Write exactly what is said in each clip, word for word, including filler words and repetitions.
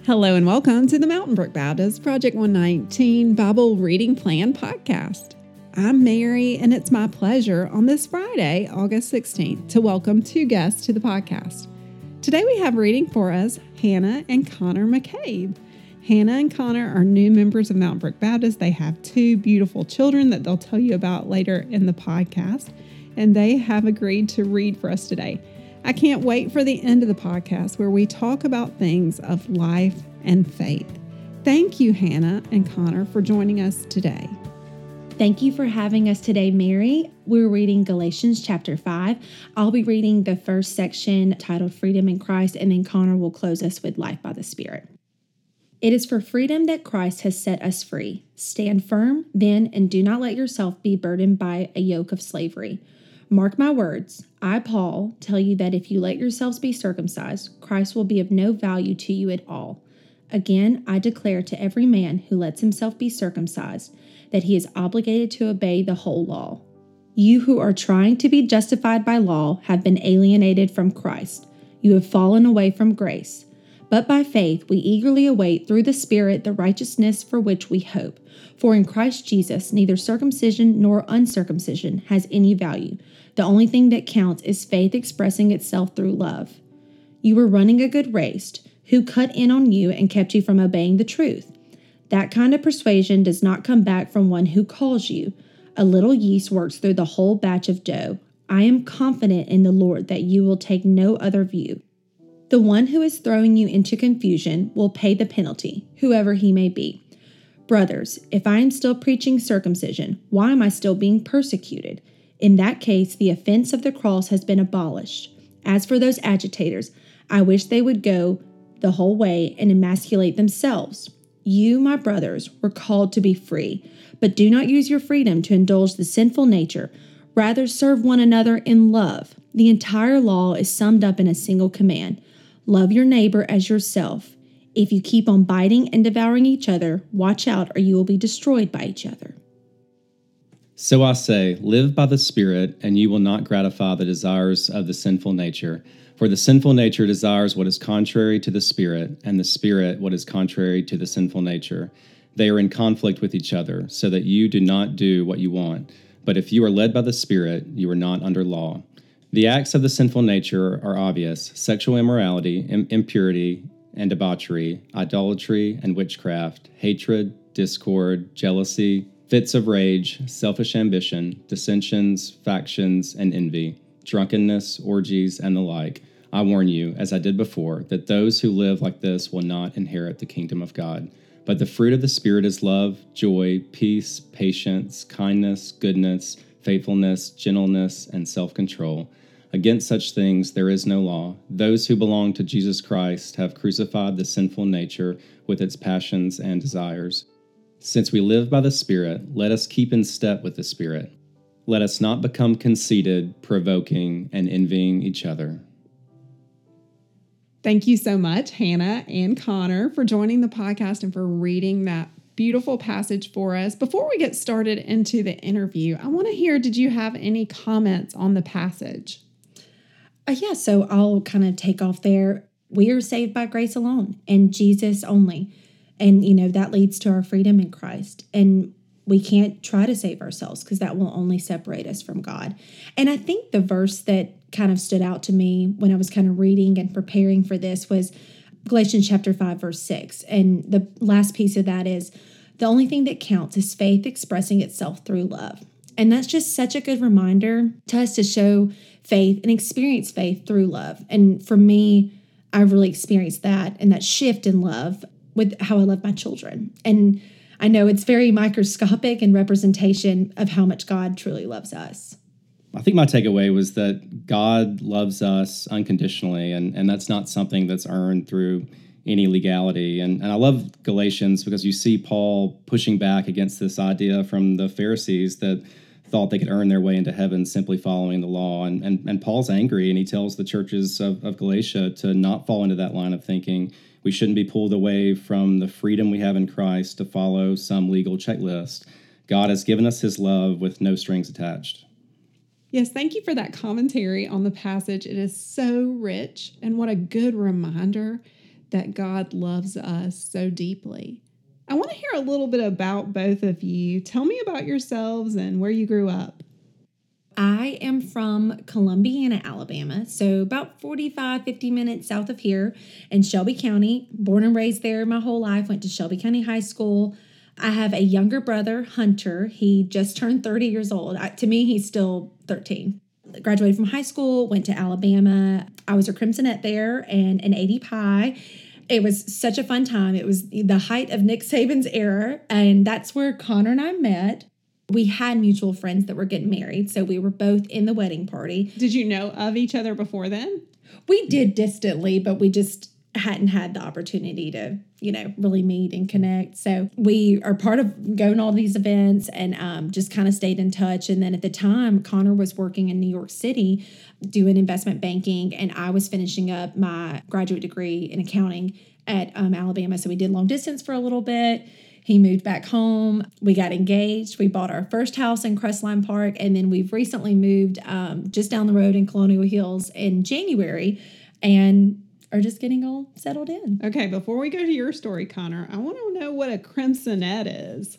Hello and welcome to the Mountain Brook Baptist Project one nineteen Bible Reading Plan podcast. I'm Mary, and it's my pleasure on this Friday, August sixteenth, to welcome two guests to the podcast. Today we have reading for us Hannah and Connor McCabe. Hannah and Connor are new members of Mountain Brook Baptist. They have two beautiful children that they'll tell you about later in the podcast, and they have agreed to read for us today. I can't wait for the end of the podcast where we talk about things of life and faith. Thank you, Hannah and Connor, for joining us today. Thank you for having us today, Mary. We're reading Galatians chapter five. I'll be reading the first section titled Freedom in Christ, and then Connor will close us with Life by the Spirit. It is for freedom that Christ has set us free. Stand firm, then, and do not let yourself be burdened by a yoke of slavery. Mark my words, I, Paul, tell you that if you let yourselves be circumcised, Christ will be of no value to you at all. Again, I declare to every man who lets himself be circumcised that he is obligated to obey the whole law. You who are trying to be justified by law have been alienated from Christ. You have fallen away from grace. But by faith we eagerly await through the Spirit the righteousness for which we hope. For in Christ Jesus neither circumcision nor uncircumcision has any value. The only thing that counts is faith expressing itself through love. You were running a good race. Who cut in on you and kept you from obeying the truth? That kind of persuasion does not come back from one who calls you. A little yeast works through the whole batch of dough. I am confident in the Lord that you will take no other view. The one who is throwing you into confusion will pay the penalty, whoever he may be. Brothers, if I am still preaching circumcision, why am I still being persecuted? In that case, the offense of the cross has been abolished. As for those agitators, I wish they would go the whole way and emasculate themselves. You, my brothers, were called to be free, but do not use your freedom to indulge the sinful nature. Rather, serve one another in love. The entire law is summed up in a single command. Love your neighbor as yourself. If you keep on biting and devouring each other, watch out or you will be destroyed by each other. So I say, live by the Spirit, and you will not gratify the desires of the sinful nature. For the sinful nature desires what is contrary to the Spirit, and the Spirit what is contrary to the sinful nature. They are in conflict with each other, so that you do not do what you want. But if you are led by the Spirit, you are not under law. The acts of the sinful nature are obvious: sexual immorality, im- impurity, and debauchery, idolatry and witchcraft, hatred, discord, jealousy, fits of rage, selfish ambition, dissensions, factions, and envy, drunkenness, orgies, and the like. I warn you, as I did before, that those who live like this will not inherit the kingdom of God. But the fruit of the Spirit is love, joy, peace, patience, kindness, goodness, faithfulness, gentleness, and self-control. Against such things there is no law. Those who belong to Jesus Christ have crucified the sinful nature with its passions and desires. Since we live by the Spirit, let us keep in step with the Spirit. Let us not become conceited, provoking, and envying each other. Thank you so much, Hannah and Connor, for joining the podcast and for reading that beautiful passage for us. Before we get started into the interview, I want to hear, did you have any comments on the passage? Uh, yeah, so I'll kind of take off there. We are saved by grace alone and Jesus only. And, you know, that leads to our freedom in Christ. And we can't try to save ourselves because that will only separate us from God. And I think the verse that kind of stood out to me when I was kind of reading and preparing for this was Galatians chapter five, verse six. And the last piece of that is, the only thing that counts is faith expressing itself through love. And that's just such a good reminder to us to show faith and experience faith through love. And for me, I've really experienced that and that shift in love with how I love my children. And I know it's very microscopic in representation of how much God truly loves us. I think my takeaway was that God loves us unconditionally, and, and that's not something that's earned through any legality. And, and I love Galatians because you see Paul pushing back against this idea from the Pharisees that thought they could earn their way into heaven simply following the law. And, and, and Paul's angry, and he tells the churches of, of Galatia to not fall into that line of thinking. We shouldn't be pulled away from the freedom we have in Christ to follow some legal checklist. God has given us his love with no strings attached. Yes, thank you for that commentary on the passage. It is so rich, and what a good reminder that God loves us so deeply. I want to hear a little bit about both of you. Tell me about yourselves and where you grew up. I am from Columbiana, Alabama, so about forty-five, fifty minutes south of here in Shelby County. Born and raised there my whole life, went to Shelby County High School. I have a younger brother, Hunter. He just turned thirty years old. I, to me, he's still thirteen. Graduated from high school, went to Alabama. I was a Crimsonette there and an A D Pi. It was such a fun time. It was the height of Nick Saban's era, and that's where Connor and I met. We had mutual friends that were getting married, so we were both in the wedding party. Did you know of each other before then? We did distantly, but we just hadn't had the opportunity to, you know, really meet and connect. So we are part of going to all these events and um, just kind of stayed in touch. And then at the time, Connor was working in New York City doing investment banking, and I was finishing up my graduate degree in accounting at um, Alabama. So we did long distance for a little bit. He moved back home. We got engaged. We bought our first house in Crestline Park. And then we've recently moved um, just down the road in Colonial Hills in January and are just getting all settled in. Okay, before we go to your story, Connor, I want to know what a Crimsonette is.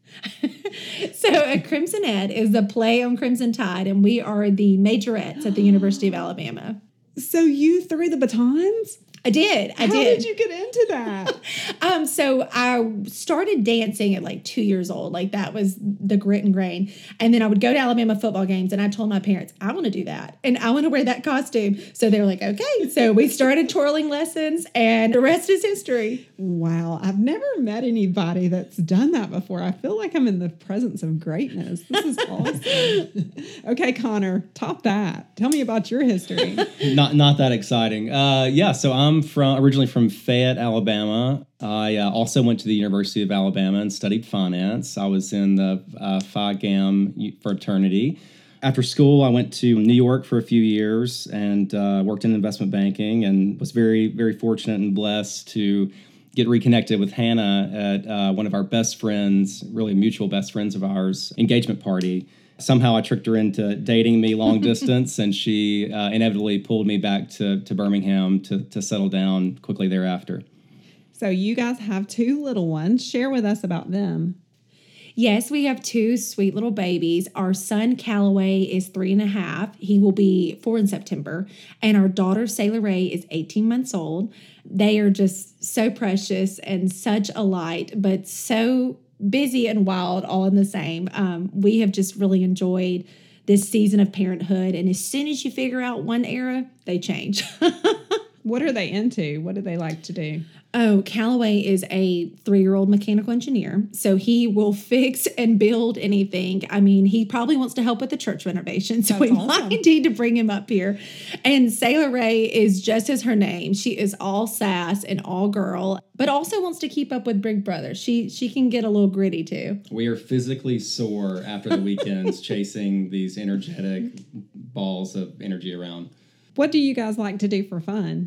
So a Crimsonette is a play on Crimson Tide, and we are the majorettes at the University of Alabama. So you threw the batons? I did. I How did. did you get into that? um, so I started dancing at like two years old. Like that was the grit and grain. And then I would go to Alabama football games and I told my parents, I want to do that. And I want to wear that costume. So they were like, okay. So we started twirling lessons and the rest is history. Wow. I've never met anybody that's done that before. I feel like I'm in the presence of greatness. This is awesome. Okay, Connor, top that. Tell me about your history. Not not that exciting. Uh, yeah, so I'm from originally from Fayette, Alabama. I uh, also went to the University of Alabama and studied finance. I was in the uh, Phi Gam fraternity. After school, I went to New York for a few years and uh, worked in investment banking, and was very, very fortunate and blessed to get reconnected with Hannah at uh, one of our best friends, really mutual best friends of ours, engagement party. Somehow I tricked her into dating me long distance, and she uh, inevitably pulled me back to, to Birmingham to, to settle down quickly thereafter. So you guys have two little ones. Share with us about them. Yes, we have two sweet little babies. Our son, Callaway, is three and a half. He will be four in September. And our daughter, Sailor Ray, is eighteen months old. They are just so precious and such a light, but so busy and wild all in the same. Um, we have just really enjoyed this season of parenthood. And as soon as you figure out one era, they change. What are they into? What do they like to do? Oh, Callaway is a three-year-old mechanical engineer, so he will fix and build anything. I mean, he probably wants to help with the church renovation, so That's we awesome. might need to bring him up here. And Sailor Ray is just as her name. She is all sass and all girl, but also wants to keep up with Big Brother. She she can get a little gritty too. We are physically sore after the weekends chasing these energetic balls of energy around. What do you guys like to do for fun?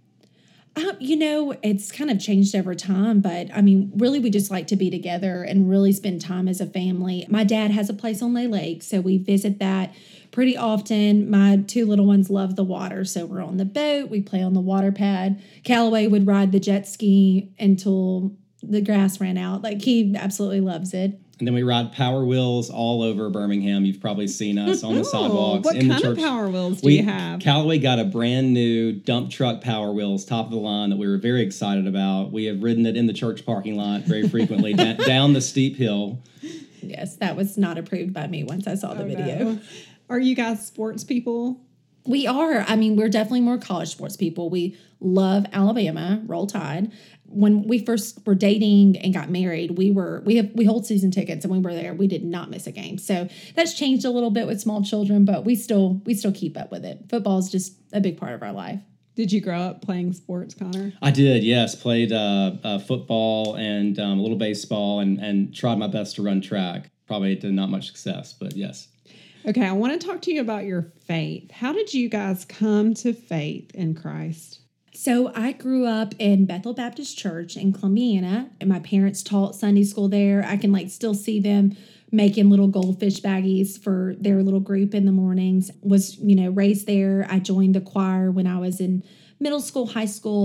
Um, you know, it's kind of changed over time, but I mean, really, we just like to be together and really spend time as a family. My dad has a place on Lay Lake, so we visit that pretty often. My two little ones love the water, so we're on the boat. We play on the water pad. Callaway would ride the jet ski until the grass ran out. Like, he absolutely loves it. And then we ride Power Wheels all over Birmingham. You've probably seen us on the Oh, sidewalks. what in kind the of church. Power Wheels do we, you have? Callaway got a brand new dump truck Power Wheels, top of the line, that we were very excited about. We have ridden it in the church parking lot very frequently, da- down the steep hill. Yes, that was not approved by me once I saw the Oh, video. no. Are you guys sports people? We are. I mean, we're definitely more college sports people. We love Alabama, Roll Tide. When we first were dating and got married, we were we have we hold season tickets, and we were there. We did not miss a game. So that's changed a little bit with small children, but we still we still keep up with it. Football is just a big part of our life. Did you grow up playing sports, Connor? I did, yes. Played uh, uh, football and um, a little baseball, and, and tried my best to run track. Probably to not much success, but yes. Okay, I want to talk to you about your faith. How did you guys come to faith in Christ? So I grew up in Bethel Baptist Church in Columbiana, and my parents taught Sunday school there. I can like still see them making little goldfish baggies for their little group in the mornings. Was, you know, raised there. I joined the choir when I was in middle school, high school.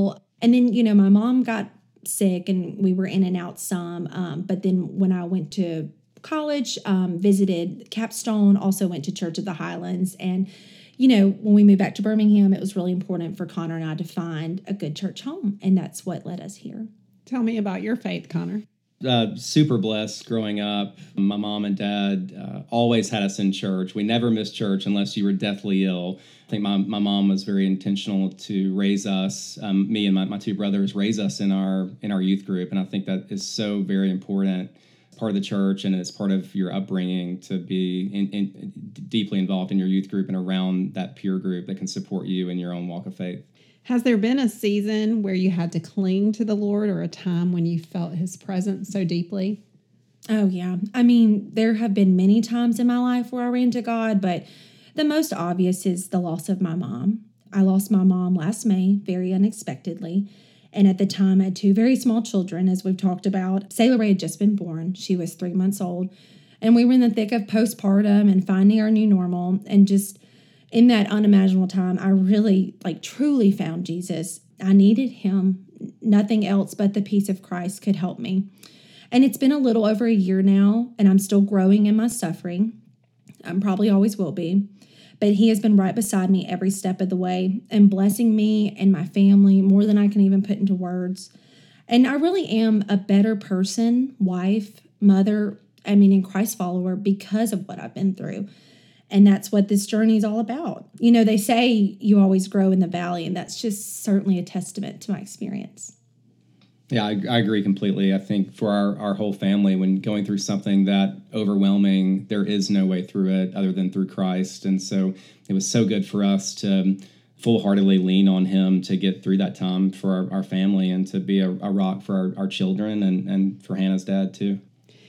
And then, you know, my mom got sick and we were in and out some. Um, but then when I went to college, um, visited Capstone, also went to Church of the Highlands. And, you know, when we moved back to Birmingham, it was really important for Connor and I to find a good church home. And that's what led us here. Tell me about your faith, Connor. Uh, super blessed growing up. My mom and dad uh, always had us in church. We never missed church unless you were deathly ill. I think my, my mom was very intentional to raise us, um, me and my, my two brothers, raise us in our in our youth group. And I think that is so very important. Part of the church, and it's part of your upbringing to be in, in, deeply involved in your youth group and around that peer group that can support you in your own walk of faith. Has there been a season where you had to cling to the Lord, or a time when you felt his presence so deeply? Oh, yeah. I mean, there have been many times in my life where I ran to God, but the most obvious is the loss of my mom. I lost my mom last May, very unexpectedly. And at the time, I had two very small children, as we've talked about. Sailor Ray had just been born. She was three months old. And we were in the thick of postpartum and finding our new normal. And just in that unimaginable time, I really, like, truly found Jesus. I needed him. Nothing else but the peace of Christ could help me. And it's been a little over a year now, and I'm still growing in my suffering. I probably always will be. But he has been right beside me every step of the way and blessing me and my family more than I can even put into words. And I really am a better person, wife, mother, I mean, and Christ follower because of what I've been through. And that's what this journey is all about. You know, they say you always grow in the valley, and that's just certainly a testament to my experience. Yeah, I, I agree completely. I think for our, our whole family, when going through something that overwhelming, there is no way through it other than through Christ. And so it was so good for us to full-heartedly lean on him to get through that time for our, our family and to be a, a rock for our, our children and, and for Hannah's dad too.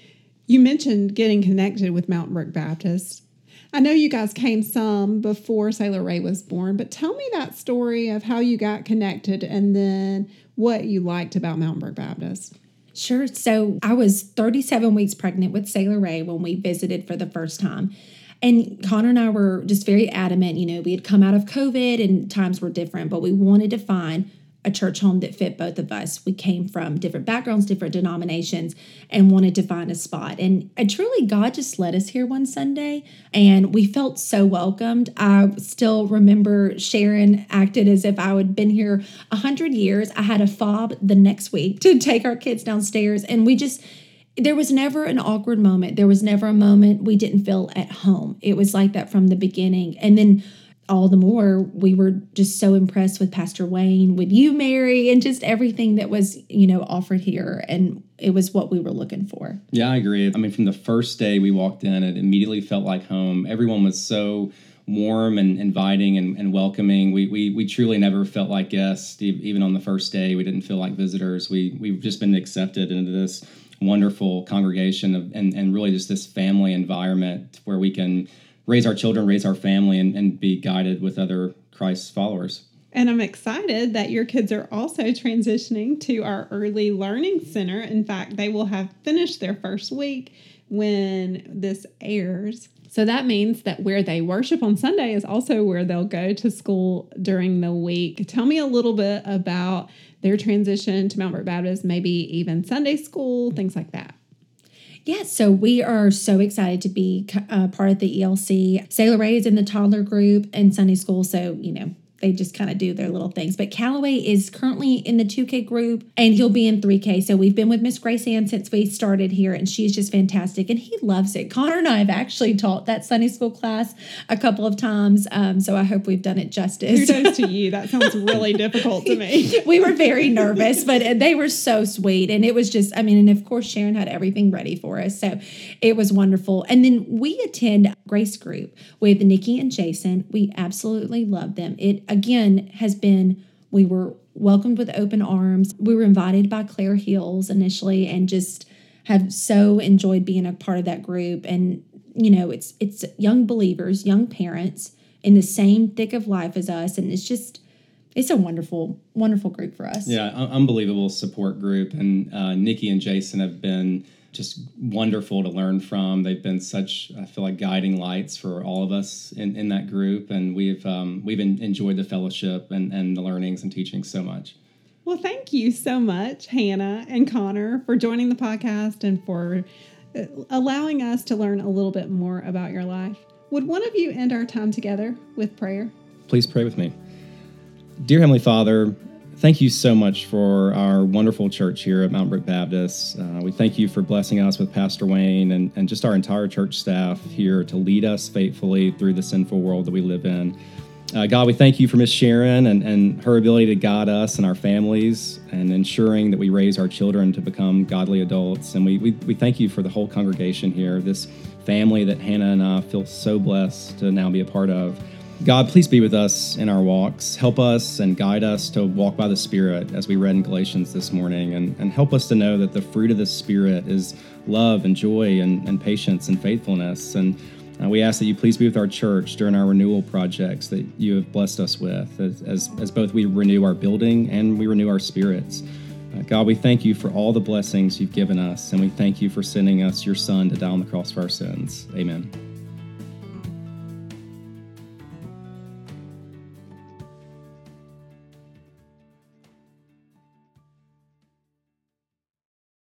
You mentioned getting connected with Mountain Brook Baptist. I know you guys came some before Sailor Ray was born, but tell me that story of how you got connected and then what you liked about Mountain Brook Baptist. Sure. So I was thirty-seven weeks pregnant with Sailor Ray when we visited for the first time. And Connor and I were just very adamant. You know, we had come out of COVID and times were different, but we wanted to find a church home that fit both of us. We came from different backgrounds, different denominations, and wanted to find a spot. And, and truly, God just led us here one Sunday, and we felt so welcomed. I still remember Sharon acted as if I had been here a hundred years. I had a fob the next week to take our kids downstairs, and we just, there was never an awkward moment. There was never a moment we didn't feel at home. It was like that from the beginning. And then all the more, we were just so impressed with Pastor Wayne, with you, Mary, and just everything that was, you know, offered here. And it was what we were looking for. Yeah, I agree. I mean, from the first day we walked in, it immediately felt like home. Everyone was so warm and inviting and, and welcoming. We, we we truly never felt like guests. Even on the first day, we didn't feel like visitors. We, we've just been accepted into this wonderful congregation of, and, and really just this family environment where we can raise our children, raise our family, and, and be guided with other Christ followers. And I'm excited that your kids are also transitioning to our early learning center. In fact, they will have finished their first week when this airs. So that means that where they worship on Sunday is also where they'll go to school during the week. Tell me a little bit about their transition to Mount Brook Baptist, maybe even Sunday school, things like that. Yeah, so we are so excited to be uh, part of the E L C. Sailor Ray is in the toddler group and Sunday school, so, you know, they just kind of do their little things. But Callaway is currently in the two K group, and he'll be in three K. So we've been with Miss Grace Ann since we started here, and she's just fantastic, and he loves it. Connor and I have actually taught that Sunday school class a couple of times, um, so I hope we've done it justice. Kudos to you. That sounds really difficult to me. We were very nervous, but they were so sweet, and it was just, I mean, and of course Sharon had everything ready for us, so it was wonderful. And then we attend Grace Group with Nikki and Jason. We absolutely love them. It again has been, we were welcomed with open arms. We were invited by Claire Hills initially and just have so enjoyed being a part of that group. And, you know, it's it's young believers, young parents in the same thick of life as us. And it's just, it's a wonderful, wonderful group for us. Yeah, unbelievable support group. And uh, Nikki and Jason have been just wonderful to learn from. They've been such, I feel like, guiding lights for all of us in, in that group, and we've um, we've enjoyed the fellowship and, and the learnings and teaching so much. Well, thank you so much, Hannah and Connor, for joining the podcast and for allowing us to learn a little bit more about your life. Would one of you end our time together with prayer? Please pray with me. Dear Heavenly Father, thank you so much for our wonderful church here at Mountain Brook Baptist. Uh, we thank you for blessing us with Pastor Wayne and, and just our entire church staff here to lead us faithfully through the sinful world that we live in. Uh, God, we thank you for Miss Sharon and, and her ability to guide us and our families and ensuring that we raise our children to become godly adults. And we, we, we thank you for the whole congregation here, this family that Hannah and I feel so blessed to now be a part of. God, please be with us in our walks. Help us and guide us to walk by the Spirit as we read in Galatians this morning, and, and help us to know that the fruit of the Spirit is love and joy and, and patience and faithfulness. And Uh, we ask that you please be with our church during our renewal projects that you have blessed us with as, as, as both we renew our building and we renew our spirits. Uh, God, we thank you for all the blessings you've given us, and we thank you for sending us your Son to die on the cross for our sins. Amen.